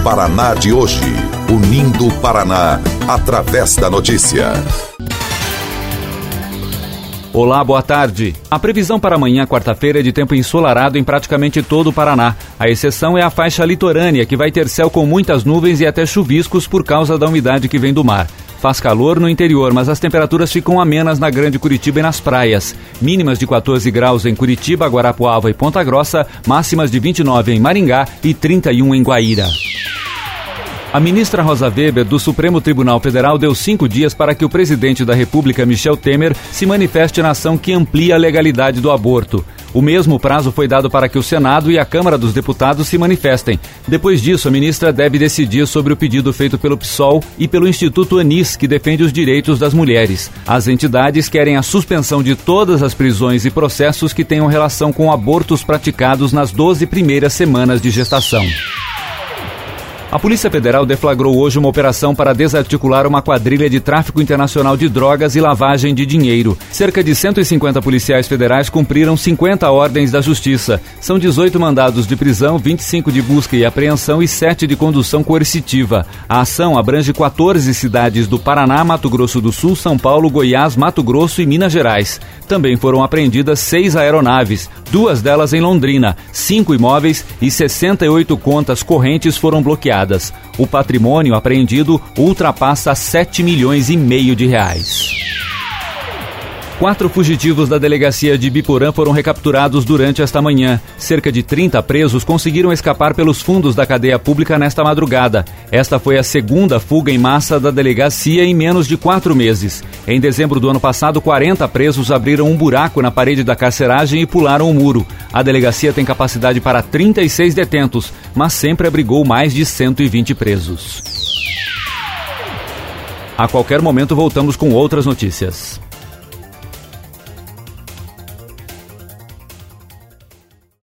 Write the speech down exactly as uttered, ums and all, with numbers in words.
Paraná de hoje. Unindo o Paraná através da notícia. Olá, boa tarde. A previsão para amanhã, quarta-feira, é de tempo ensolarado em praticamente todo o Paraná. A exceção é a faixa litorânea, que vai ter céu com muitas nuvens e até chuviscos por causa da umidade que vem do mar. Faz calor no interior, mas as temperaturas ficam amenas na Grande Curitiba e nas praias. Mínimas de quatorze graus em Curitiba, Guarapuava e Ponta Grossa, máximas de vinte e nove em Maringá e trinta e um em Guaíra. A ministra Rosa Weber, do Supremo Tribunal Federal, deu cinco dias para que o presidente da República, Michel Temer, se manifeste na ação que amplia a legalidade do aborto. O mesmo prazo foi dado para que o Senado e a Câmara dos Deputados se manifestem. Depois disso, a ministra deve decidir sobre o pedido feito pelo P SOL e pelo Instituto Anis, que defende os direitos das mulheres. As entidades querem a suspensão de todas as prisões e processos que tenham relação com abortos praticados nas doze primeiras semanas de gestação. A Polícia Federal deflagrou hoje uma operação para desarticular uma quadrilha de tráfico internacional de drogas e lavagem de dinheiro. Cerca de cento e cinquenta policiais federais cumpriram cinquenta ordens da Justiça. São dezoito mandados de prisão, vinte e cinco de busca e apreensão e sete de condução coercitiva. A ação abrange quatorze cidades do Paraná, Mato Grosso do Sul, São Paulo, Goiás, Mato Grosso e Minas Gerais. Também foram apreendidas seis aeronaves, duas delas em Londrina, cinco imóveis e sessenta e oito contas correntes foram bloqueadas. O patrimônio apreendido ultrapassa sete milhões e meio de reais. Quatro fugitivos da delegacia de Biporã foram recapturados durante esta manhã. Cerca de trinta presos conseguiram escapar pelos fundos da cadeia pública nesta madrugada. Esta foi a segunda fuga em massa da delegacia em menos de quatro meses. Em dezembro do ano passado, quarenta presos abriram um buraco na parede da carceragem e pularam o muro. A delegacia tem capacidade para trinta e seis detentos, mas sempre abrigou mais de cento e vinte presos. A qualquer momento voltamos com outras notícias.